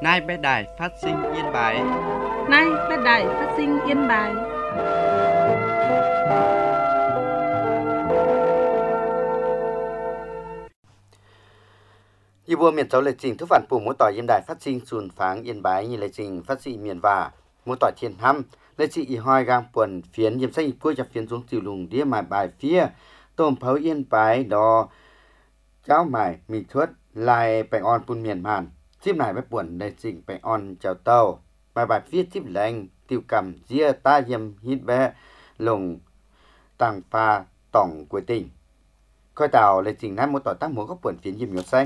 Nay bé đài phát sinh Yên Bái. Nay bé đài phát sinh Yên Bái. Yêu bùa miền châu lệ trình thức phản phủ mỗi tỏi Yên Đài phát sinh sùn pháng Yên Bái như lệ trình phát sinh miền và mỗi tỏi thiên hăm lệ trình y hoi gang quần phiến yếm xanh cuối chập phiến xuống tiểu lùng đĩa mài bài phía tôm pháo Yên Bái đò cháo mài mì thuất lai bạch on pun miền màn chip này với buồn lệ trình bạch on chào tàu bài bài phía chip lành tiêu cầm dĩa ta yếm hít bé lùng tàng pha tổng của tỉnh coi tàu lệ trình năm mỗi tỏi tác múa có buồn phiến yếm nhột xanh.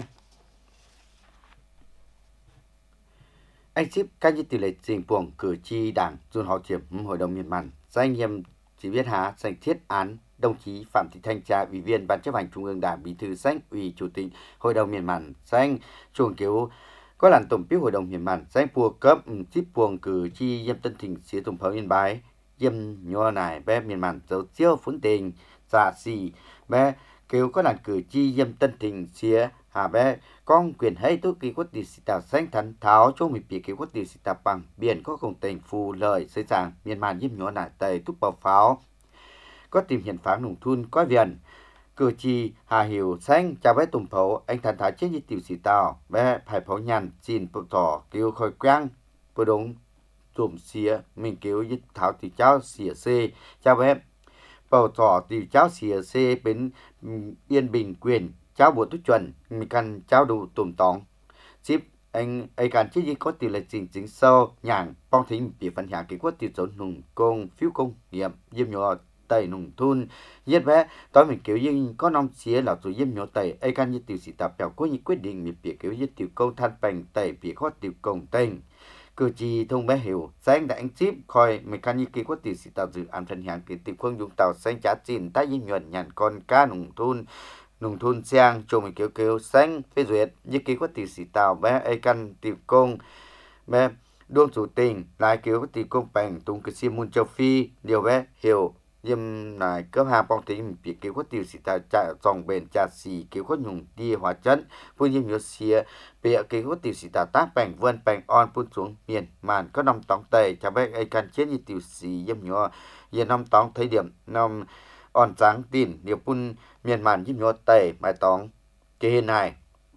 Anh ship các như tỷ lệ trình buồng cử tri đảng dùn họ chiếm hội đồng miền màn danh nhiệm chỉ biết há danh thiết án đồng chí Phạm Thị Thanh Trà ủy viên ban chấp hành trung ương đảng bí thư danh ủy chủ tịch hội đồng miền màn danh chuồng kiếu có làn tổng bí hội đồng miền màn danh phù cấp ship buồng cử tri yêm tân thịnh xía tổng pháo Yên Bái yêm nhô nải bé miền màn dấu chiêu phun tình giả xì bé kiếu có làn cử tri yêm tân thịnh xía hà bé con quyền hay tu kỳ quốc tỷ sĩ tạo xanh thắn tháo cho mình bị kỳ quốc tỷ sĩ tạo bằng biển có cùng tình phù lợi xây sàng miền màn nhiêm nhỏ nải tây túc bảo pháo có tìm hiện phán nùng thun có viền cử tri hà hiểu xanh chào bé tùng phấu anh thắn tháo chết như tiểu sĩ tạo bé phải phấu nhàn xin bộ tỏ kêu khôi quang bộ đúng tùm xía mình kêu dứt tháo thì cháu xỉa xê chào bé bầu tỏ thì cháu xỉa xê bên yên bình quyền cháu bộ tốt chuẩn mình cần cháu đủ tùm tóng ship anh ấy cần chứ gì có tỷ lệ chính sâu nhàng phong thính bị phân hạng cái quốc tiêu chuẩn nùng công phiếu công nghiệm diêm nhỏ tẩy nùng thun giết bé tối mình kiểu như có năm xía là rồi diêm nhỏ tẩy ấy cần như tiểu sĩ tập bèo có những quyết định mình bị kiểu như tiểu công than bành tẩy bị khó tiểu công tình cử tri thông bé hiểu sáng đã anh ship coi mình cần như cái quốc tiểu sĩ tập dự án phân hạng cái tiểu phương dùng tàu sáng trả tiền tay diêm nhuận nhàn con cá nông thôn sang cho mình kêu xanh phê duyệt như ký có tỷ sĩ tàu bé ai căn tiểu công bé đuông chủ tình lại kêu có tiểu công bành tung cái sim muôn châu phi điều bé hiểu diêm này cấp hàng phong tính bị kêu có tiểu sĩ tàu trả dòng bền trả xì kêu có nhung đi hóa chất vui diêm nhớ xìa bịa kêu có tiểu sĩ tàu tác bành vươn bành on phun xuống miền màn có năm tóng tây cho bé ai căn chết như tiểu sĩ diêm nhớ giờ năm tóng thấy điểm năm on trắng tin điều phun miền màn giúp nhớ tây bài tóng cái hiện này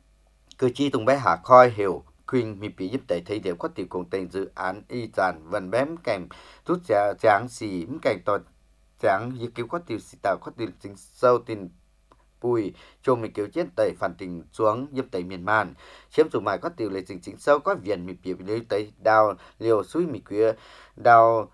cử tri tung bé hạ khoi hiểu khuyên mi bị giúp tây thấy điều có tiểu cùng tình dự án y tràn vần bém kèm rút tráng xì kèm tọt tráng như cứu có tiểu sĩ tạo có tiểu chính sâu tin bùi cho mình kiểu chết tây phản tình xuống giúp tây miền màn chiếm chủ mài có tiểu lệ chính sâu có viền mi bị lấy tây đào liều suối mi quía đào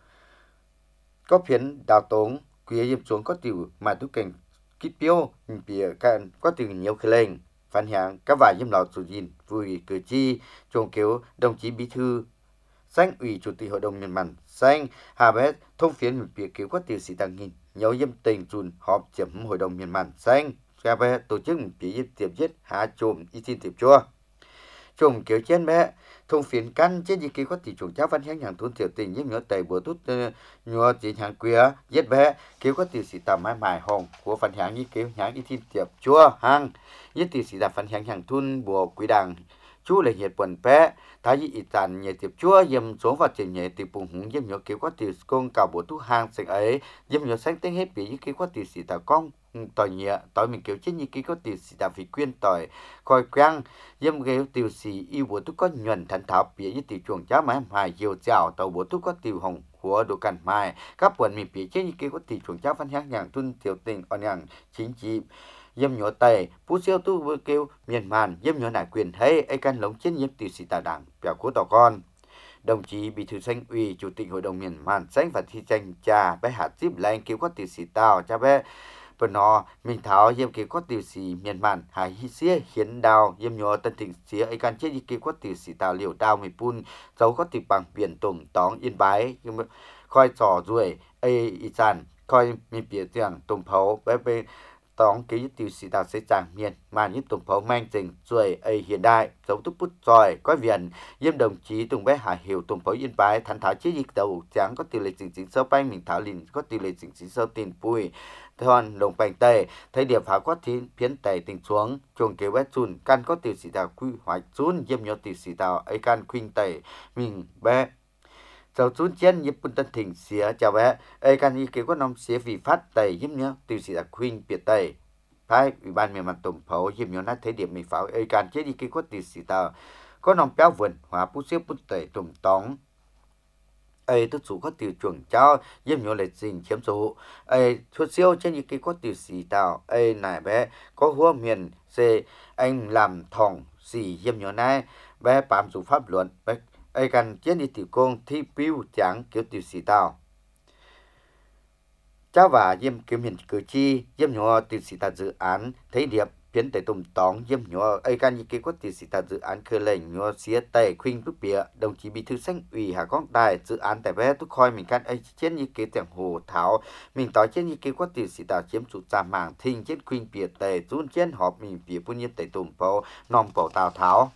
có phiến đào tống quía yếm xuống có tiểu mà tu cảnh kít piêu bìa can có từ nhiều khơi lên phản hàng các vài yếm lọt chủ dìn vui cử tri trông kiếu đồng chí bí thư danh ủy chủ tịch hội đồng miền màn danh hà bé thông phiến một việc kiếu có từ sĩ tăng nghìn nhiều yếm tình chùn họp chấm hội đồng miền màn danh hà bé tổ chức một việc yếm tiệp giết hạ trộm y tin tiệp chua trùng kiểu trên bé thông phiến căn trên gì kia có tỷ chủ cháu văn hàng hàng thôn tiểu tình những nhớ tẩy bữa tút nhớ chỉ hàng queer giết bé kiểu có tỷ sĩ tạm mãi mãi hồng của phần hàng như kiểu hàng y tin tiệp chua hàng giết tỷ sĩ tạm phần hàng thôn bùa quý đàng chú là nhiệt quần bé thái y tàn nhiệt tiệp chua dầm số và tiền nhẹ tiệp bùng hùng dầm nhớ kiểu có tỷ công cả bữa tút hàng sạch ấy dầm nhớ sáng tiếng hết bị như kiểu có tỷ sĩ tạm con tỏi nhẹ tỏi mình kiểu trên như kia có tiểu sĩ tạm vì quyên tỏi coi quang dâm ghế tiểu sĩ yêu bố túc có nhuận thành thảo bịa như tiểu chuồng cháu máy hài diều chảo tàu bố túc có tiểu hồng của đồ cằn mai các quần mình bịa trên như kia có tiểu chuồng cháu văn nhang nhàng tuân tiểu tình on nhàng chính trị dâm nhỏ tây phú siêu tu vừa kêu miền màn dâm nhỏ nải quyền hay ai can lống trên nhiễm tiểu sĩ tà đảng bèo cố tỏ con đồng chí bí thư danh ủy chủ tịch hội đồng miền màn danh và thi tranh trà bé hạt tiếp lại kêu có tiểu sĩ tao cha bé bữa nọ mình tháo yếm kia có tiểu sĩ miền màn hải hi xía hiến đào yếm nhỏ tân thịnh xía ấy can chết kia có tiểu sĩ tàu liều đào mì pun dấu có tiểu bằng biển tùng tóng Yên Bái nhưng mà khoi trò ruồi ấy y sàn khoi mi bịa tiếng tùng phấu bé bé tóng cái nhất tiêu sĩ tạo sẽ chẳng miền mà những tổng phó mang trình rồi ấy hiện đại giống túc bút tròi có viện yếm đồng chí Tùng bé Hải Hiểu tổng phó Yên Bái thành thảo chế dịch đầu chẳng có tỷ lệ chính sâu bay mình thảo lìn có tỷ lệ chính sâu tiền bùi thon đồng bành tây thấy điểm phá quát thiên phiến tây tình xuống chuồng kế vét chun căn có tiêu sĩ tạo quy hoạch chun yếm nhỏ tiêu sĩ tạo ấy căn khuynh tây mình bé sau chun chiến nhịp quân tân thỉnh xía chào bé ấy căn ý kiến có nông xía vì phát tây yếm nhỏ tiêu sĩ tạo khuynh biệt tây Thái ủy ban miền mặt tổng phó yếm nhỏ nát thấy điểm mình pháo ấy căn chế ý kiến có tiêu sĩ tạo có nông béo vườn hóa bút xếp bút tây tổng tóng ấy tôi chủ có tiêu chuẩn cho yếm nhỏ lệ trình chiếm số ấy xuất siêu trên những cái có tiêu sĩ tạo ấy này bé có hua miền c anh làm thòng xì yếm nhỏ này bé bám dụng pháp luận bé ấy cần chiến đi tiểu công thi piu chẳng kiểu tiêu sĩ tạo cháu và yếm kiểm hiện cử tri yếm nhỏ tiêu sĩ tạo dự án thấy điệp biến tại tùng tóng yếm nhỏ ấy can những cái có tiêu sĩ tạo dự án khơi lệnh nhỏ xía tây khuynh bức bịa đồng chí bí thư xanh ủy hà quang đại dự án tại bé tôi coi mình can ấy trên những cái tiếng hồ thảo mình nói trên những cái có tiêu sĩ tạo chiếm chủ trà mảng thinh trên khuynh bịa tây run trên họp mình bịa punya nhiên tại tùng phố nòng phố tào tháo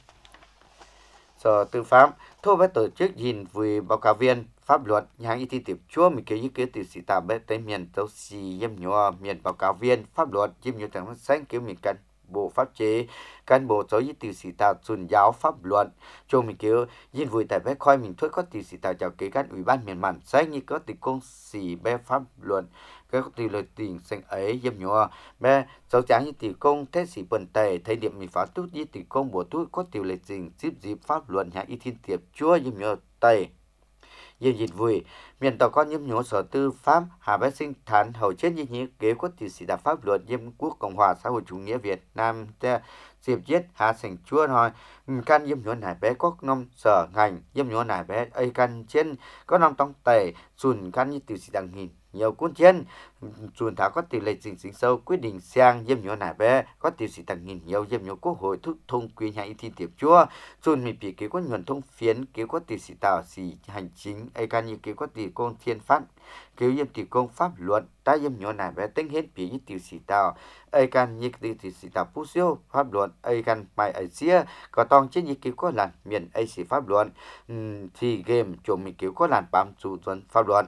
Sở Tư pháp thô với tổ chức gìn với báo cáo viên pháp luật nhà y tế tiếp chúa mình kêu ý kiến từ sĩ tạo bé tới miền châu xì yếm nhỏ miền báo cáo viên pháp luật yếm nhỏ chẳng sáng kêu mình cán bộ pháp chế cán bộ giáo y từ sĩ tạo chuẩn giáo pháp luật cho mình kêu gìn với tại bé coi mình thôi có từ sĩ tạo chào kế cán ủy ban miền mạn sáng như có từ công sĩ bé pháp luật cái tỷ lệ tiền sinh ấy yếm nhỏ bé cháu chẳng như tỷ công thế sĩ bần tề thấy điểm mình phá tốt như tỷ công bộ tốt có tỷ lệ tiền dịp pháp luật nhà y thiên tiệp chúa yếm nhỏ tây yếm dịch vui miền tàu con yếm nhỏ sở tư pháp hà bé sinh thản hầu chết như nhí kế có tỷ sĩ đạo pháp luật yếm quốc cộng hòa xã hội chủ nghĩa Việt Nam dịp giết hạ thành chúa thôi căn yếm nhỏ này bé có năm sở ngành yếm nhỏ này bé ấy căn trên có năm tông tề sùn căn như tỷ sĩ đằng hình nhiều cuốn chiến chuẩn thảo có tỷ lệ chính sâu quyết định sang yếm nhỏ này bé có tỷ sĩ tầng nghìn nhiều yếm nhỏ quốc hội thúc thông quy nhà y thiên tiệp chúa chuẩn mình bị kế có nhuận thông phiến kế có tỷ sĩ tạo sĩ hành chính ai can như kế có tỷ công thiên phát kế yếm tỷ công pháp luật ta yếm nhỏ này bé tính hết bị như tỷ sĩ tạo ai can như tỷ sĩ tạo phú siêu pháp luật ai can mày ở xía có tòng trên như kế có làn miền ai sĩ pháp luật thì game chuẩn mình kế có làn bám chủ chuẩn pháp luật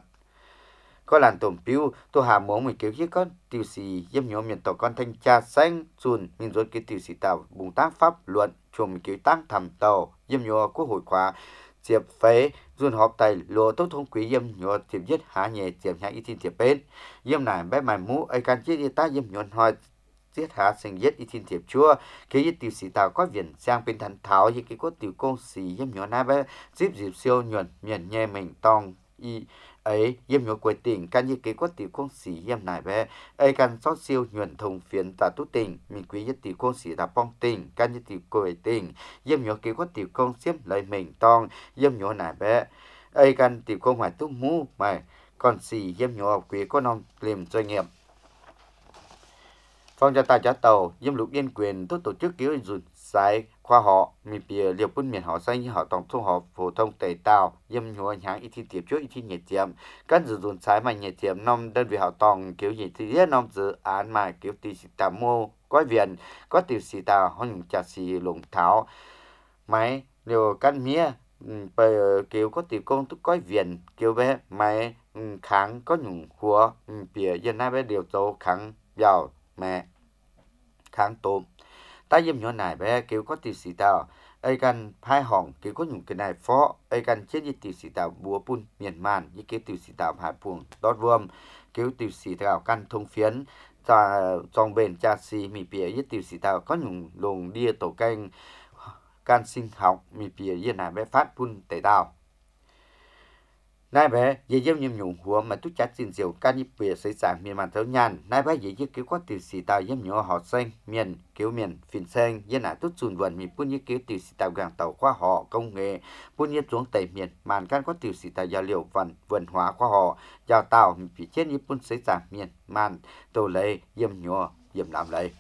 có làn tổn piu tôi hà mong mình kiểu con tiêu sĩ yếm nhỏ miền tàu con thanh tra xanh chun mình rồi cái tiêu sĩ tạo bùng tác pháp luận chùm kiểu tăng thầm tàu yếm nhỏ quốc hội khóa diệp phế dùn họp tài lúa tốt thông quý yếm nhỏ tiệp giết há nhẹ tiệp nhã y thiên tiệp bên yếm này bé mày mũ ai can chết đi ta yếm nhỏ hỏi giết há sinh giết y thiên tiệp chúa cái yết tiêu sĩ tạo có viện sang bên thành thảo như cái có tiêu công sĩ yếm nhỏ na bé dịp siêu nhuận miền nhẹ mình tòng y ấy yếm nhỏ quầy tỉnh can như kế có tỷ công sĩ yếm này bé ấy can sót siêu nhuận thông phiến tạ tú tỉnh mình quý nhất tỷ công sĩ đã bong tỉnh can như tỷ quầy tỉnh yếm nhỏ kế có tỷ công xiêm lấy mình tòng yếm nhỏ này bé ấy can tỷ công hoài tú mũ mày còn sĩ yếm nhỏ quý có non liềm doanh nghiệp phong gia tài giá tàu yếm lục yên quyền tốt tổ chức cứu dùn giải khoa họ mình bìa liều quân miền họ xanh như họ tổng thu họ phổ thông tề tàu yếm nhỏ nháng y thi tiệp trước y thi nhiệt tiệm các dự dùn trái mà nhiệt tiệm năm đơn vị họ tòng kiểu gì thì biết năm dự án mà kiểu tỷ sĩ tà mô có viện có tiểu sĩ tà hôn trà sĩ lủng tháo máy liều căn mía kiểu có tiểu công tức có viện kiểu bé máy kháng có nhung hùa bìa dân na bé điều tố kháng vào mẹ kháng tôm ta yếm nhỏ này bé kiểu có tỷ sĩ tàu ai cần hai hỏng kiểu có những cái này phó ai cần chết như tỷ sĩ tàu búa pun miền màn như kiểu tỷ sĩ tàu hải buồng đót vuông kiểu tỷ sĩ tàu căn thông phiến trong bền cha xì mì bìa như tỷ sĩ tàu có những luồng đia tổ canh can sinh học mì bìa như này bé phát pun tẩy tàu nai bé dễ dêm nhầm nhung hùa mà tút chát xin diều can nhịp bìa xây sản miền màn thấu nhàn nai bé dễ dêm kiểu có tiểu sĩ tàu dêm nhỏ họ xanh miền kiểu miền phìn xanh dân nã tút chùn vần mì bún như kiểu tiểu sĩ tàu gàng tàu khoa họ công nghệ bún như xuống tây miền màn can có tiểu sĩ tàu giao liệu vần hóa khoa họ giao tàu mì phía trên như bún xây sản miền màn tổ lấy dêm nhỏ dêm làm lấy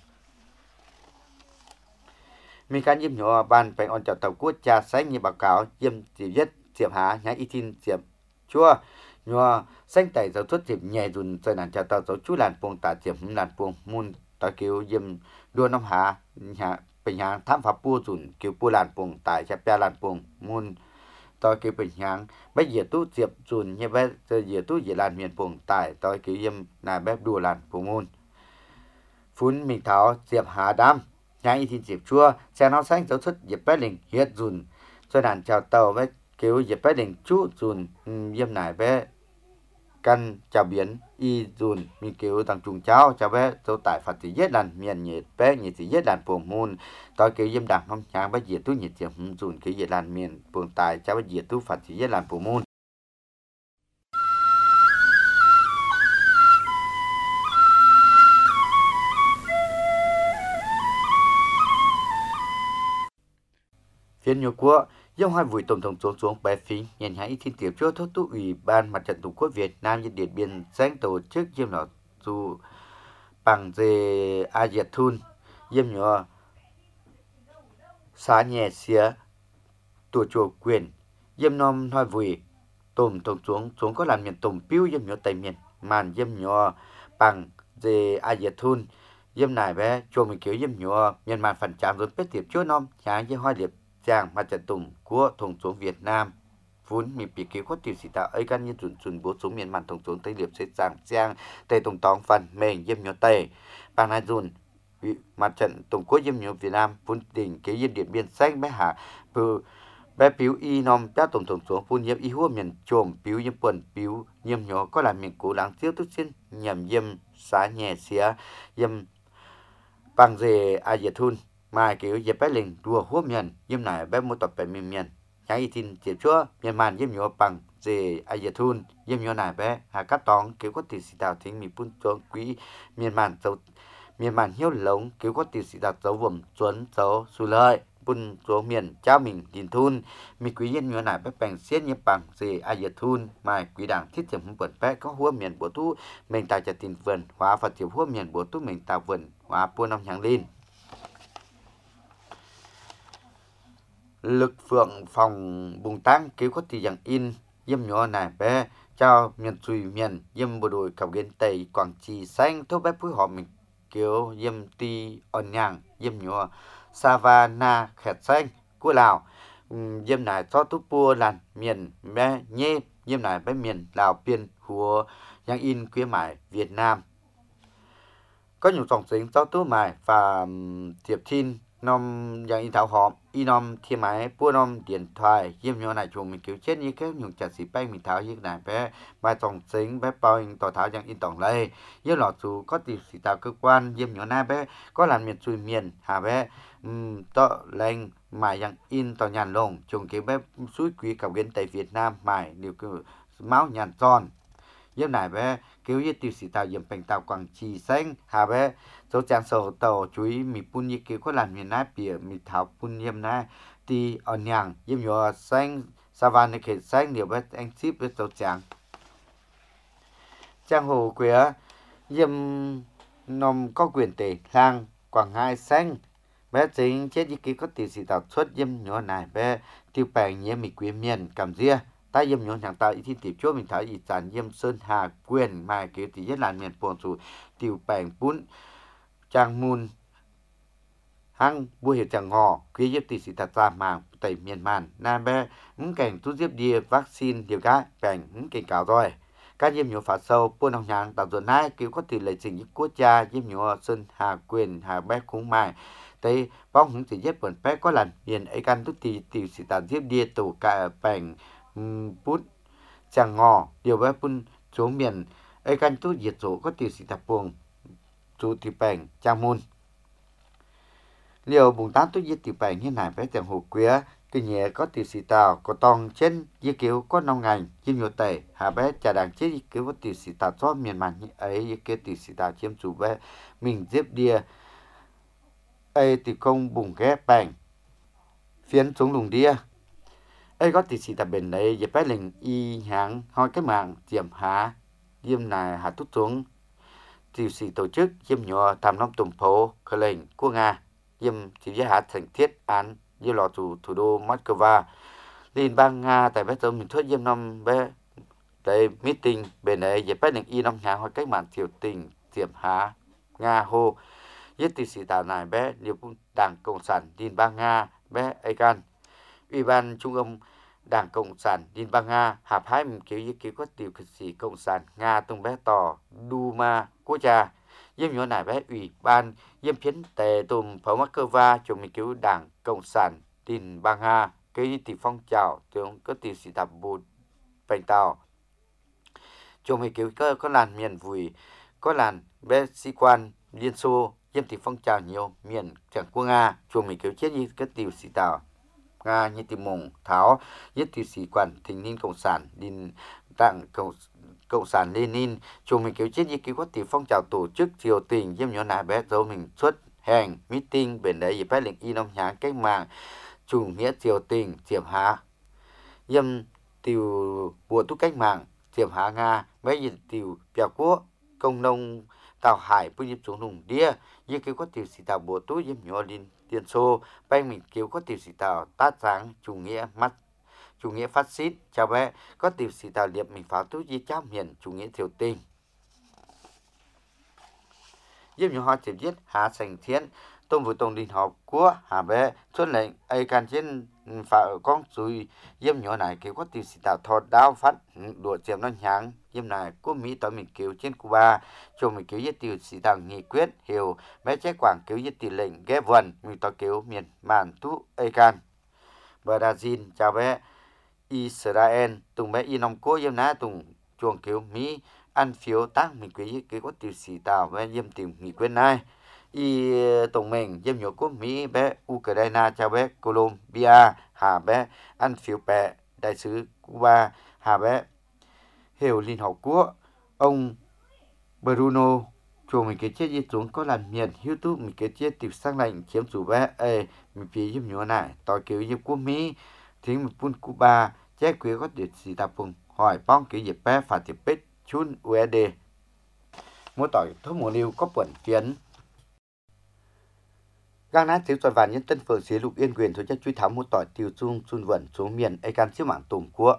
mình can dêm nhỏ ban phải on chào tàu quốc cha xanh như báo cáo dêm tiểu nhất diệp há nhá y tin diệp chúa nhua xanh tẩy dấu thuốc tiệp nhẹ dùn chơi nàn cha tao dấu chú làn buông tả tiệp làn buông mun tại kiểu yếm đua năm hạเป็นหยังทำฝาปูจุนkiểuปูลานปงตายจะแปลลานปงมุนต่อkiểuเป็นหยังไม่เหยียดตู้เจียบจุนเนี่ยแบบจะเหยียดตู้เหยียดลานเมียนปงตายต่อkiểu yếmนาแบบดูลานปงมุนphun mình tháo diệp hà đam nhang y thiên diệp chua xe nó xanh dấu xuất diệp bé lình hiết dùn cho đàn chào tàu với kiểu diệp bé lình chú dùn yếm nải bé căn chào biến y dùn mình kiểu tăng trùng cháo chào bé dấu tại phật thì giết đàn miền nhiệt bé nhiệt thì giết đàn phồng môn tối kiểu yếm đàn không nhang bé diệt tu nhiệt diệp dùn kiểu diệt đàn miền phồng tài chào bé diệt tu phật thì giết đàn phồng môn phiên nhiều quốc dòng hai vùi tổng thống xuống bé phí nhận hãy thiên tiếp cho thốt tu ủy ban mặt trận tổ quốc Việt Nam trên điện biên sáng tổ chức diêm nọ dù bằng dề a diệt thun diêm nhỏ xá nhẹ xía tổ chùa quyền diêm nom hai vùi tổng thống xuống có làm miền tổng piu diêm nhỏ tây miền màn diêm nhỏ bằng dề a diệt thun diêm này bé cho mình kiểu diêm nhỏ miền màn phần chạm rồi biết tiếp cho nom sáng với hoa điệp chàng mặt trận tùng của tổng thống Việt Nam vốn mình bị cứu có tiêu sĩ tạo ấy căn như chuẩn bố xuống miền màn tổng thống Tây Liệp sẽ giảng giang tây tổng thống phần mình diêm nhỏ tây bằng hai dùn mặt trận tổng quốc diêm nhỏ Việt Nam vốn tỉnh kế yên điện biên xanh bé hạ bự bé piu y nom cha tổng thống xuống phun diêm y hua miền trồm piu diêm quần piu diêm nhỏ có làm miền cố láng tiêu tức xin nhầm diêm xá nhẹ xía diêm bằng dề a diệt thun mà kiểu dẹp bé lình đùa hốp miền diêm này bé mua tập bé miền nhái y tin tiếp chúa miền màn diêm nhỏ bằng dề a diệt thun diêm nhỏ này bé hà cắt tòng kiểu có tiền sĩ tạo thính mình phun cho quý miền màn hiếu lống kiểu có tiền sĩ tạo dấu vườn chuẩn dấu su lợi phun cho miền cháu mình nhìn thun mình quý diêm nhỏ này bé bèn xiết như bằng dề a diệt thun mà quý đảng thiết điểm không bẩn bé có húa miền bổ tu mình tạo cho tiền vườn hóa và tiểu húa miền bổ tu mình tạo vườn hóa buôn năm nhàng lên lực phượng phòng bùng tăng cứu có tỷ dạng in diêm nhỏ này bé cho miền Tùy miền diêm bộ đội cặp gen tây Quảng Trị xanh thốt bé phối họ mình cứu diêm ti ẩn nhàng diêm nhỏ Savana khẹt xanh của Lào diêm này cho túp pua làn miền bé nhê diêm này bé miền Lào biên hùa dạng in quê mải Việt Nam có nhiều dòng tính cho túp mải và tiệp thiên nom dạng in thảo hòm y nom thiên máy bua nom điện thoại diêm nhỏ này chúng mình kiểu chết như cái nhung chặt xì bay mình tháo như này bé bài tổng tính bé bao in tỏ tháo dạng in tổng lây với lọ chú có tìm xì tạo cơ quan diêm nhỏ na bé có làm miền xuôi miền hà bé tọ lên mài dạng in tỏ nhàn lồng chúng kiểu bé suối quý cặp gen tại Việt Nam mài điều cứ máu nhàn tròn với này bé kiểu như tiêu xì tạo diêm bành tạo Quảng Trị xanh hà bé số trang sổ tàu chú ý mi pun như kiểu có làm miền Nam bìa mi thảo pun yếm na ti on nhàng yếm nhỏ xanh savan này khệt xanh điều bé anh ship với số trang hồ quế yếm nom có quyền tề lang Quảng Ngãi xanh bé chính chết như kiểu có tiêu xì tạo xuất yếm nhỏ này bé tiêu bành như mi quý miền cầm ria ta yếm nhỏ hàng tạo ý tiếp chúa mình thảo ý sản yếm sơn hà quyền mà kiểu thì rất là miền buồn chủ tiêu bành pun trang môn hăng bùa hiệu chẳng ngò quý giúp tỷ sĩ thật ra màng tẩy miền màn nam bé những cảnh tu giúp đi vaccine điều cá cảnh những cảnh cáo rồi các diêm nhiều phá sâu buôn hồng nhàng tạo dồn nai cứu có tỷ lệ trình những quốc gia diêm nhiều sơn hà quyền hà bé khung mai tây bóng những tỷ giúp bẩn bé có lần miền ấy căn tu tỷ sĩ thật giúp đi tủ cả cảnh bút chẳng ngò điều bé bún xuống miền ấy căn tu diệt số có tỷ sĩ thật buông chủ tịch bèn trang môn liệu bùng tán tôi giết tiểu bèn như này với tiền hồ quế cái nhẹ có tiểu sĩ tàu có tòng trên dây kiểu có nông ngành chim nhiều tệ hà bé trà đàng chết dây kiểu có tiểu sĩ tàu cho miền màn như ấy dây kiểu tiểu sĩ tàu chiếm chủ bé mình dếp đia ấy tiểu công bùng ghép bèn phiến xuống lùng đia ấy có tiểu sĩ tàu bền đấy dây bé lình y hãng hỏi cái mạng tiệm há diêm này hạ tút xuống tiêu sĩ tổ chức diêm nhỏ tham năm tổng phố khởi lệnh của Nga diêm chỉ giới hạn thành thiết án diêm lò thủ đô Moscow liên bang Nga tại bé tôm mình thuyết diêm năm bé tại meeting bên này dễ bắt được y năm nhà hoặc cách mạng triều tình tiệm há Nga hô nhất tỷ sĩ tạo này bé điều Đảng Cộng sản Liên bang Nga bé Aigan Ủy ban Trung ương Đảng Cộng sản Liên bang Nga hạp hai mình kiểu ý kiến có tiểu cực sĩ Cộng sản Nga tung bé tỏ Duma quốc gia Diêm nhỏ này bé Ủy ban Diêm phiến tề tùm phó Moscow cho mình cứu Đảng Cộng sản Liên bang Nga cái tỷ phong trào tướng có tiểu sĩ tập bù bành tàu cho mình cứu có làn miền vùi có làn bé sĩ quan Liên Xô diêm tỷ phong trào nhiều miền chẳng của Nga cho mình cứu chết như cái tiểu sĩ tàu Nga như tỷ mông tháo nhất tỷ sĩ quan thình niên Cộng sản Liên Đảng Cộng sản Lenin cho mình cứu chết như cứu có tỷ phong trào tổ chức triều tình diêm nhỏ này bé dấu mình xuất hành meeting bên đấy bé lệnh y nông nháng cách mạng chủ nghĩa triều tình diệm hạ diêm tiểu bùa túc cách mạng diệm hạ Nga bé diêm tiểu bèo quốc công nông tàu hải bùi diêm xuống nùng đĩa như cứu có tiểu sĩ tàu bùa tú diêm nhỏ liên Liên Xô bay mình cứu có tiểu sĩ tàu tát sáng chủ nghĩa phát xít chào bé có tiểu sĩ tàu liệp mình pháo tú di cháo miền chủ nghĩa triều tình diêm nhỏ họ chỉ viết hạ sành thiên tôn vụ tổng đình họp của hà bé xuất lệnh ai can trên phá con suy diêm nhỏ này kêu có tiểu sĩ tàu thọt đao phát đùa chiếm nó nháng diêm này của Mỹ tới mình kêu trên Cuba cho mình kêu giết tiểu sĩ tàu nghị quyết hiểu bé trái quảng kêu giết tiểu lệnh ghé vần mình to kêu miền màn tú ai can Brazil chào bé Israel tùng bé Inom cố diêm ná tùng chuồng kêu Mỹ ăn phiếu tác mình kêu có tiểu sĩ tàu bé diêm tiểu nghị quyết này tổng mình diêm nhỏ của Mỹ bé Ukraine chào bé Colombia hà bé ăn phiếu bè đại sứ Cuba hà bé hiểu Liên Hợp Quốc ông Bruno chùa mình cái chết di xuống có làm miền YouTube mình cái chết tìm sang lệnh chiếm chủ bé mình phía diêm nhỏ này tỏi kiểu diêm của Mỹ thính một quân Cuba chết quý có địa chỉ tập vùng hỏi bong kiểu dịp bé phải tiếp bích chun USD mỗi tỏi thuốc mùa liêu có quẩn kiến gang nát thiếu toàn vạn nhân tân phường xế lục yên quyền thôi chất truy thám một tỏi tiêu trung xuân vận xuống miền ai can chiếc mạng tùng của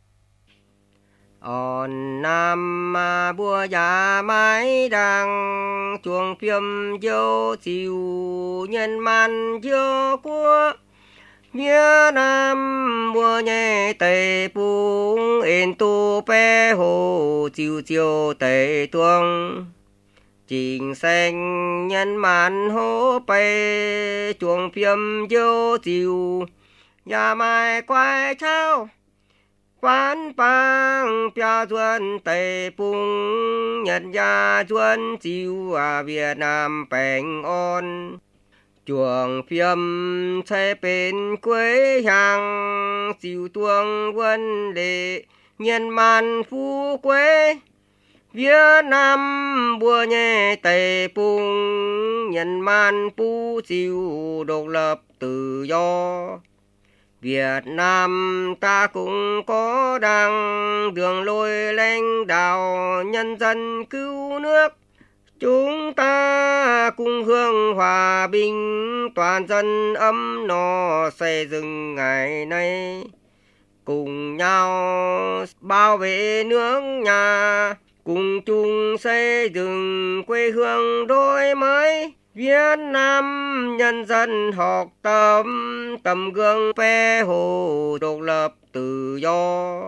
on nam ma bùa già mái đang chuồng phiêm dâu chiều nhân man dâu của Việt Nam bùa nhẹ tây bung in tu pe hồ chiều chiều tây tuông chính xanh nhân man hô bay chuồng phiêm dâu chiều nhà mai quay trao quán bang bia duân tây bung nhân gia duân chiều Việt Nam bình an chuồng phiêm sẽ bên quê hàng chiều tuông quân lệ nhân man phú quê Việt Nam bùa nhẹ tây bung nhân man phú chiều độc lập tự do Việt Nam ta cũng có đảng đường lối lãnh đạo nhân dân cứu nước chúng ta cùng hướng hòa bình toàn dân ấm no xây dựng ngày nay cùng nhau bảo vệ nước nhà cùng chung xây dựng quê hương đổi mới Việt Nam nhân dân học tập tấm gương pe hồ độc lập tự do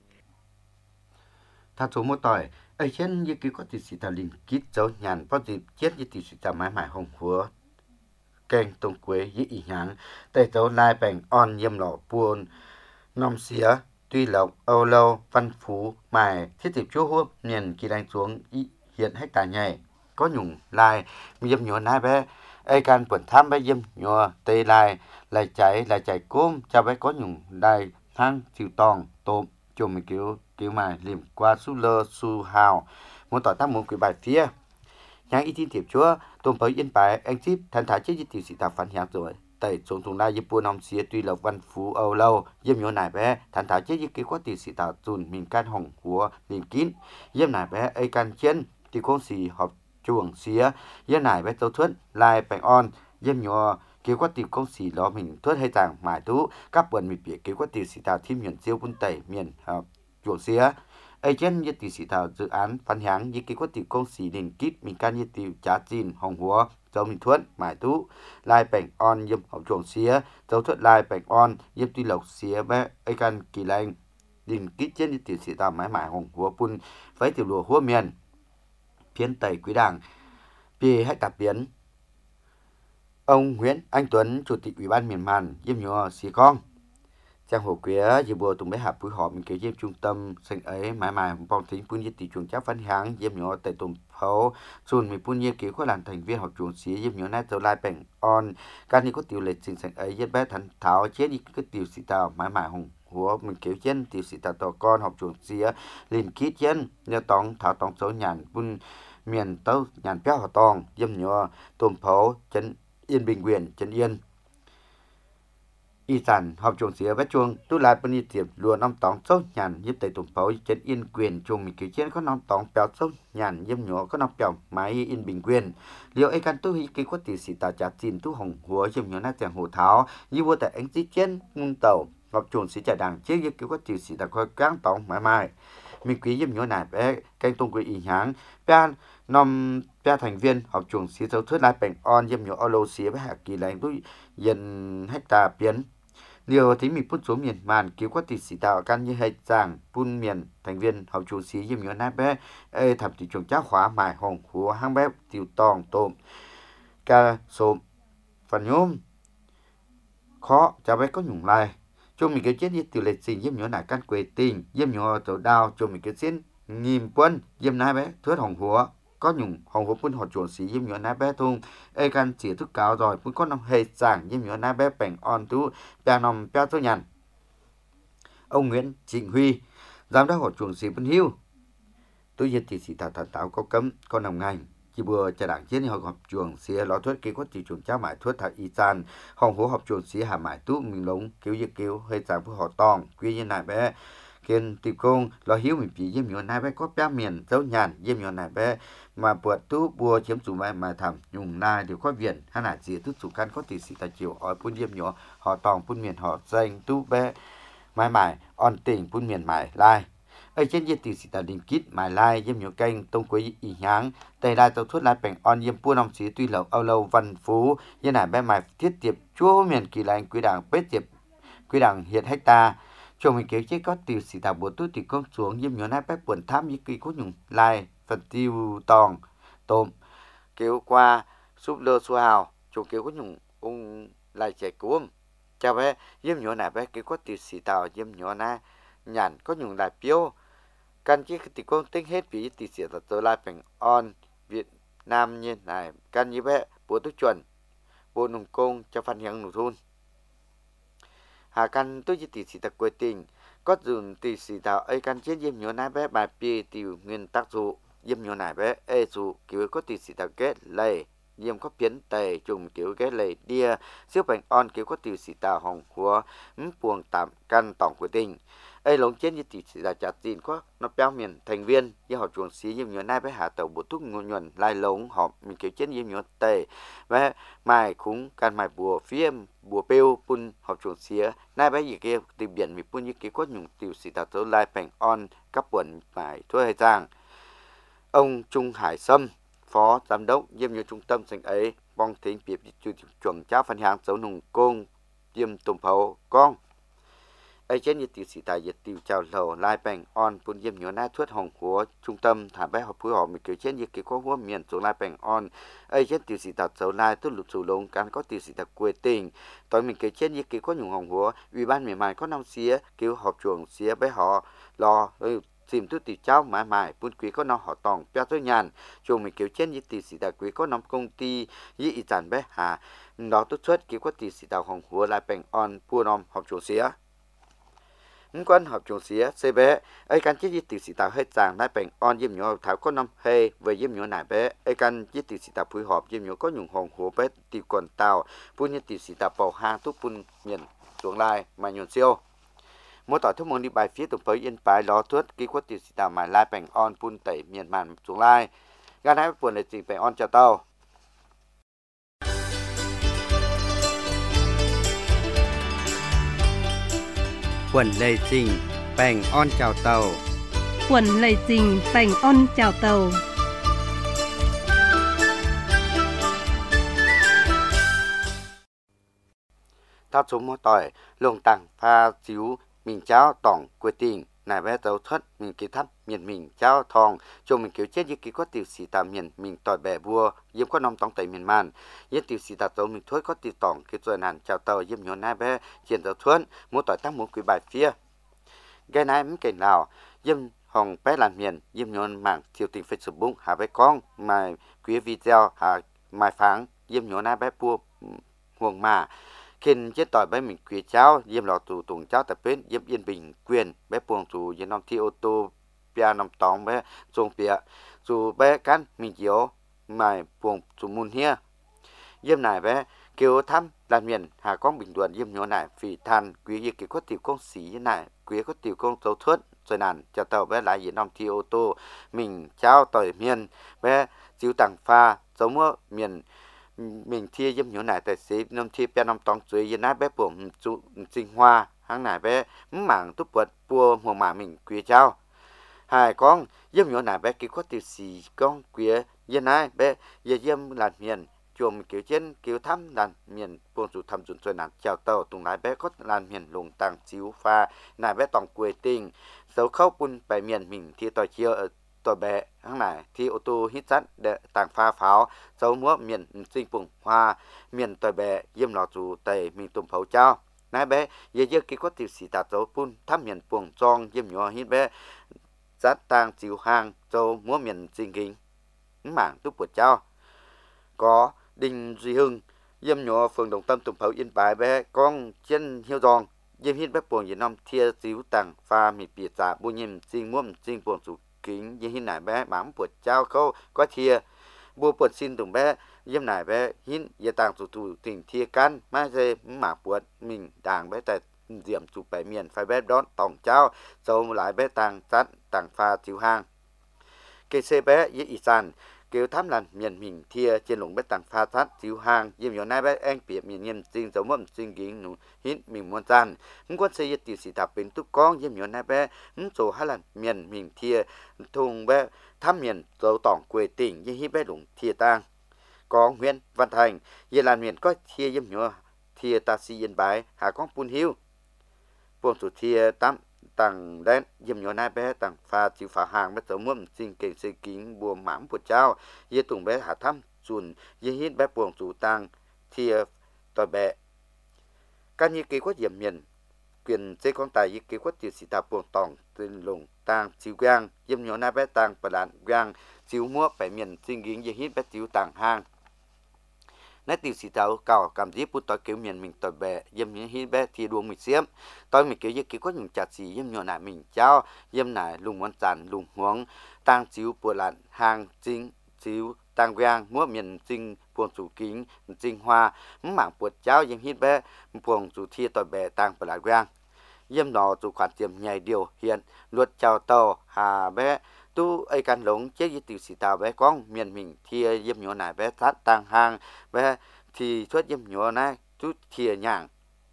thà số một tỏi ở trên như cứu có tỷ sĩ tàu linh kít dấu nhàn bao dịp chết như tỷ sĩ tàu mái mải hồng húa kênh tông quế dĩ ý nhãn tây dấu lai bành on nhiêm lọ buôn nông xía tuy lộc âu lâu văn phú mài thiết tiệp chúa hốp miền kỳ đánh xuống hiện hết cả nhảy có nhung lai diêm nhỏ nai bé ai can quần tham bé diêm nhỏ tây lai lại chạy cốm cho bé có nhung lai thang chịu tòng tôm cho mình kiểu mà liềm qua su lơ su hào muốn tỏ tác muốn quỷ bài phía nhang ý tin tiệp chúa tôm tới yên bài anh chip thành thái chết như tiểu sĩ tàu phản hiện rồi tây xuống thùng lai diêm buôn nông xía tuy lộc văn phú âu lâu diêm nhỏ nai bé thành thái chết như kiểu có tiểu sĩ tàu dùn mình can hồng của liềm kín diêm nai bé ai can chiến thì con xì họp chuồng xía diêm nai bé tàu thuất lai bành on diêm nhỏ kiểu có tiểu công xì lo mình thuất hay tàng mài tú các buồn mình bị kiểu có tiểu sĩ tàu thêm miền siêu quân tây miền chuồng xía ai trên như tỷ sĩ thảo dự án phản háng như kế quát tỷ công sĩ nền kít mình can như tỷ trả chín hồng húa dấu mình thuận mãi tú lai bảnh on yếm học chuồng xía dấu thuận lai bảnh on yếm tuy lộc xía bé ai can kỳ lành đình kít trên như tỷ sĩ thảo mãi mãi hồng húa pun với tiểu lùa húa miền phiến tây quý đảng vì hãy tạp biến ông Nguyễn Anh Tuấn chủ tịch ủy ban miền Màn yếm nhỏ xí con trang hồ quế dì bùa tùng bé hạp phối hợp mình kể yếm trung tâm sinh ấy mãi mãi bong thính pun yếm tỷ chuồng chắc phán háng yếm nhỏ tại tùng pháo xuân mình pun yếm kể khoa làn thành viên học chuồng xí yếm nhỏ nát dấu lai bảnh on can như có tiểu lệ trình sinh ấy yếm bé thắn tháo chết đi cái tiểu sĩ tàu mãi mãi hùng húa mình kéo chân tiểu sĩ tàu to con học chuồng xí liền kít chân nhớ tòng tháo tòng số nhàn pun miền tàu nhàn béo họ tòng yếm nhỏ tùng pháo chân yên bình quyền chân yên y sản học trường xía vết chuông tu lại bên y tiệp lùa năm tòng sâu nhàn giúp tây tùng pháo chân yên quyền chuông mình cứu chiến có năm tòng béo sâu nhàn yếm nhỏ có năm béo máy yên bình quyền liệu ấy can tu hi cái quát tỷ sĩ tàu trả tiền tu hồng húa yếm nhỏ nát chàng hồ tháo như vô tại ánh chí chiến ngung tàu học trường sĩ trả đảng chế cái quát tỷ sĩ tàu coi cáng tòng mãi mãi mình quý yếm nhỏ nải bé canh tung quý ý háng bé năm bé thành viên học trường sĩ dấu thuyết lại bảnh on yếm nhỏ olo xía với hạ kỳ lãnh tu dân hecta biến điều thấy mình phút số miền màn cứu quát tỷ sĩ tạo căn như hệ giảng phun miền thành viên học chủ sĩ yếm nhỏ nát bé thập tỷ trường chắc khóa mài hồng húa hang bé tiểu tòng tôm ca sôm phần nhôm khó cháu bé có nhung lai cho mình cái chết như tiểu lệ sinh yếm nhỏ nát căn quê tình yếm nhỏ tổ đào cho mình cái xin nghìn quân yếm nát bé thuyết hồng húa có nhung hồng húa phun họ chuồn sĩ yếm nhỏ nát bé thung ai căn chỉ thức cáo rồi phun có năm hệ giảng yếm nhỏ nát bé bảnh on tú bé nằm bé số nhàn ông Nguyễn Trịnh Huy giám đốc họ chuồn sĩ phân hưu tôi hiện thì sĩ thảo có cấm có nằm ngành chỉ vừa trả đảng chiến học học trường xía ló thuyết kế quát chỉ trường cha mãi thuyết thảo y san hồng húa học trường xía hà mãi tú mình lống cứu giết cứu hơi giảng với họ tòng quy như này bé kiên tìm công lo hiếu mình chỉ yếm nhỏ nai bé có bé miền dấu nhàn yếm nhỏ nai bé mà buộc tú bùa chiếm chủ mà thầm nhung nai đều có viện hay là gì tức chủ căn có tỷ sĩ tài chiều ở phun yếm nhỏ họ tòng phun miền họ danh tú bé mãi mãi on tỉnh phun miền mãi lai ở trên diện tỷ sĩ tài đình kít mãi lai yếm nhỏ canh tông quấy ý nháng tây lai tàu thuốc lai bảnh on yếm pu năm sĩ tuy lộc âu lâu văn phú như này bé mãi thiết tiệp chúa miền kỳ lành quý đảng bết tiệp quý đảng hiện hecta chồng mình kéo chế có tiêu sĩ thảo bộ tu thì con xuống yếm nhỏ nát bé buồn tham như kỳ có nhung lai phần tiêu tòng tôm kéo qua súp lơ xua hào chồng kéo có nhung ung lai chạy cuống chào bé yếm nhỏ nát bé kéo có tiêu sĩ thảo yếm nhỏ nát nhàn có nhung lai piêu căn chứ thì con tính hết vì tiêu sĩ thảo tới lai bảnh on Việt Nam như này căn như bé bộ tu chuẩn bộ nông công cho phần hiện nông thôn hà căn tôi chỉ tỷ sĩ tạc quê tình có dùng tỷ sĩ tạo ấy căn chết yếm nhỏ nai bé bài pi tiểu nguyên tắc dụ yếm nhỏ nai bé ê dụ kiểu có tỷ sĩ tạo kết lầy yếm có biến tề trùng kiểu kết lầy đia siêu bảnh on kiểu có tỷ sĩ tạo hồng húa buồng tạm căn tổng quê tình ấy lồng chết như tỷ sĩ tạo trả tiền có nó béo miền thành viên như họ chuồng xí yếm nhỏ nai bé hạ tàu bộ thuốc ngôn nhuận lai lống họ mình kiểu chết yếm nhỏ tề bé mai khúng can mai bùa phía bùa bêu pun học chuồng xía nai bé gì kia từ biển mi pun như kia có nhung tiểu sĩ tạo tới lai bảnh on các quận phải thuê hay giang ông Trung Hải Sâm phó giám đốc yếm nhỏ trung tâm sinh ấy bong thính biệt chuồng cháo phân hàng dấu nùng công yếm tùng pháo con ấy trên như tiểu sĩ tài diệt tiểu chào lầu lai bảnh on pun yếm nhỏ nai thuyết hồng húa trung tâm thả bé học phối hợp mình kiểu trên như kia có húa miền xuống lai bảnh on ấy trên tiểu sĩ tạo dấu lai tốt lụt sù lông can có tiểu sĩ tạo quê tình tối mình kiểu trên như kia có nhung hồng húa ủy ban miền mài có năm xía kêu họp chuồng xía bé họ lo tìm tu tiểu cháu mãi mãi pun quý có năm họ tòng béo tôi nhàn chuồng mình kiểu trên như tiểu sĩ tạo quý có năm công ty như ý giản bé hà đó tốt xuất kêu có tiểu sĩ tạo hồng húa lai bảnh on pua năm họp chuồng xía quan học trường xía cb ấy căn chiếc tiểu sĩ tạo hết giảng lại bảnh on yếm nhỏ thảo có năm hay về yếm nhỏ nải bé ấy căn chiếc tiểu sĩ tạo phối hợp yếm nhỏ có nhung hồng hố bé tiểu quần tàu phun như tiểu sĩ tạo bầu hang thuốc phun miền xuống lai mà nhuận siêu mỗi tỏi thuốc môn đi bài phía tụng với yên bài ló thuốc ký quất tiểu sĩ tạo mà lai bảnh on phun tẩy miền màn xuống lai gan hai buồn để chỉ bảnh on cho tàu quần lê trình bành on chào tàu quần lầy trình phành on chào tàu. Tháp số mô tỏi, lồng tảng pha chiếu mình cháo tỏng quê tình, nài bé dấu thất mình ký thắp miền mình cháo thòng, cho mình kiểu chết như ký có tiểu sĩ tà miền mình tỏi bẻ vua, yếm có nòng tòng tẩy miền man, yếm tiểu sĩ tà dấu mình thối có tiểu tỏng ký rồi nàn chào tàu yếm nhốn nài bé chiến dấu thuẫn, mô tỏi tăng mô quý bài phía. Gai nái mình kể nào, yếm hồng bé làn miền, yếm nhốn mạng thiêu tình phết sụp bụng, hà bé con, mài quý video, hà mài pháng, yếm nhốn nài bé vua huồng mà. Khi chết tỏi bé mình quý cháu, yếm lọ tù tùng cháu tập bến, yếm yên bình quyền, bé buông tù yếm nông thi ô tô, bia nông tóng bé trông bia, dù bé cắn mình chiếu, mài buông tù mùn hia. Yếm này bé kêu thăm làm miền hà con bình luận yếm nhỏ này vì than quý yếm kì có tiểu công sĩ như này, quý có tiểu công dấu thuất, rồi nàn cho tàu bé lại yếm nông thi ô tô, mình cháu tỏi miền, bé chiếu tặng pha, giống ở miền mình thi yếm nhỏ này tại sĩ nông thi bia nông tóng dưới yếm nái bé buông tù sinh hoa, hàng này bé mảng túp vật bùa hồ mà mình quý cháu. Hai con yếm nhỏ này bé kì có tiểu sĩ con quý yếm nái bé yếm làm miền chùm kiểu trên kiểu thăm đàn miền buông chủ thăm chuẩn chuẩn đàn chào tàu tung lái bé có đàn miền lùng tàng chiếu pha nài bé tòng quê tình dấu khâu bún bài miền mình thì tỏi chia ở tỏi bé hàng này thì ô tô hít sắt để tàng pha pháo dấu múa miền sinh bùng hoa miền tỏi bé yếm lò chủ tây mình tùm phấu trao nài bé giờ giờ kí có tiểu sĩ tạt dấu bún thăm miền buông tròn yếm nhỏ hít bé sắt tàng chiếu hàng dấu múa miền sinh kính mảng túp bột trao có Đinh Duy Hưng yếm nhỏ phường Đồng Tâm tùng phấu Yên Bái bé con chân hiếu giòn yếm hít bé buồng Việt Nam thia xíu tàng pha mì bìa giả bu nhìm xin muỗng xin buồng chủ kính yếm hít nải bé bám bột trao khâu có thia bu bột xin tùng bé yếm nải bé hít yếm tàng chủ thủ tình thia can mai dê mạc bột mình đàng bé tại diệm chủ bảy miền phải bé đón tòng trao dầu lại bé tàng sắt tàng pha chiếu hang cây xe bé yếm ý sàn kêu thám làn miền mình thia trên lũng bé tàng pha sát chiếu hang yếm nhỏ nai bé anh biệt miền nghiêm sinh dấu mầm sinh kính nụ hít mình muốn gian không quan xây tiểu sĩ thạp bên túc con yếm nhỏ nai bé số hai làn miền mình thia thùng bé thám miền dấu tỏng quê tỉnh như hít bé lũng thia tang có Nguyễn Văn Thành yếm làn miền có thia yếm nhỏ thia ta si Yên Bái hà con Pun Hiu buông số thia tám tàng đen yếm nhỏ nai bé tàng pha chiếu phá hàng bé dấu mầm sinh kính xây kính bùa mãm của trao yếm tùng bé hạ thăm chùn yếm hít bé buông chủ tàng thia tỏi bé các như kế quát yếm miền quyền dây con tài như kế quát tiểu sĩ tạp buông tòng tên lùng tàng chiếu gang yếm nhỏ nai bé tàng bà đạn gang chiếu múa phải miền sinh kính yếm hít bé chiếu tàng hang nét tiểu sĩ tàu cào cảm giác bút tỏi kiểu miền mình tỏi bè yếm những hít bé thì đuông mình xiêm tỏi mình kiểu như kiểu có những chặt xì yếm nhỏ nại mình trao yếm nại lùng món sàn lùng huống tang chiếu bùa lạn hàng chính chiếu tang giang múa miền sinh buông chủ kính sinh hoa mảng bột trao yếm hít bé buông chủ thi tỏi bè tang bờ lạn giang yếm nọ chủ khoản tiềm nhảy điều hiện luật chào tàu hà bé tu ai can lống chế với tiểu sĩ tàu bé con miền mình thia yếm nhỏ này bé sát tang hang bé thì xuất yếm nhỏ này chút thia nhàng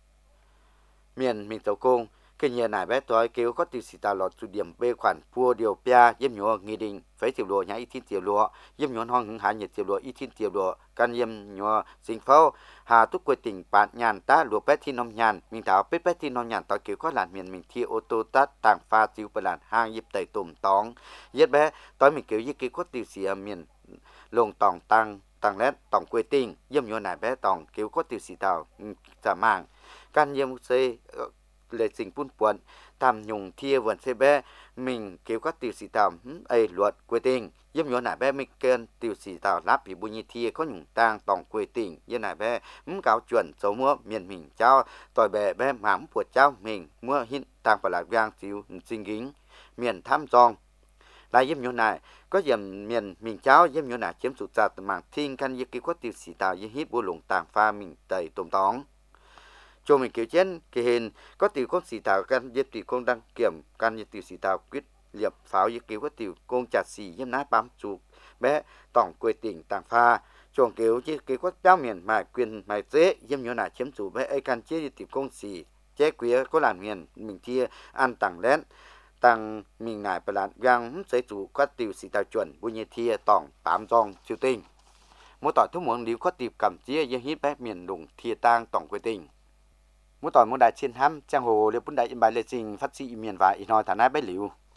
miền mình tàu công cái nhà này bé tôi kêu có tiểu sĩ tàu lọt chủ điểm bê khoản pua điều pia yếm nhỏ nghị định phải tiểu lúa nhá ít thiên tiểu lúa yếm nhỏ hoang hứng hạ nhiệt tiểu lúa ít thiên tiểu lúa can yếm nhỏ sinh phao hà túc quê tỉnh bạn nhàn ta lúa bé thiên nông nhàn mình thảo bé thiên nông nhàn tôi kêu có làn miền mình thi ô tô tát tàng pha chiếu bờ làn hang yếm tẩy tùm tóng yết bé tôi mình kêu kêu có tiểu sĩ miền lồng tòng tăng lét tòng quê tỉnh yếm nhỏ này bé tòng kêu có tiểu sĩ tàu giả màng can yếm xây lệ sinh phun puộn tham nhung thia vườn xe bé mình kêu các tiểu sĩ tàu ấy luật quê tỉnh yếm nhỏ nải bé mình kêu tiểu sĩ tàu láp vì bùi nhị thia có nhung tang tòng quê tỉnh yếm nải bé cáo chuẩn dấu múa miền mình trao tỏi bé bé mắm của trao mình múa hít tang phải là giang chiếu sinh kính miền tham giong lại yếm nhỏ nải có yếm miền mình trao yếm nhỏ nải chiếm sụt giạt mảng thiên căn yếm kêu các tiểu sĩ tàu yếm hít bùa lủng tàng pha mình tẩy tôm tóng cho mình kiểu trên cái hình có tiểu con sĩ tàu can yếm tiểu con đăng kiểm can yếm tiểu sĩ tàu quyết liệp pháo yếm kêu có tiểu con chặt xì yếm nát bám chuột bé tổng quê tỉnh tàng pha chồng kiểu chứ cái quát giáo miền mà quyền mà dễ yếm nhỏ nải chiếm chủ bé ai can chế tiểu con xì chế quía có làm miền mình chia ăn tàng lén tăng mình ngài bờ lạn gang giới chủ có tiêu sĩ tàu chuẩn bu nhẹ thia tòng tám dòng chiêu tinh mỗi tỏi thu muốn liu có tiệp cầm chia dân hít bé miền đủng thia tang tổng quê tình mỗi tỏi mỗi đại chiến ham trang hồ liêu bún đại in bài lệ trình phát sĩ miền và in nói thả nai bé liu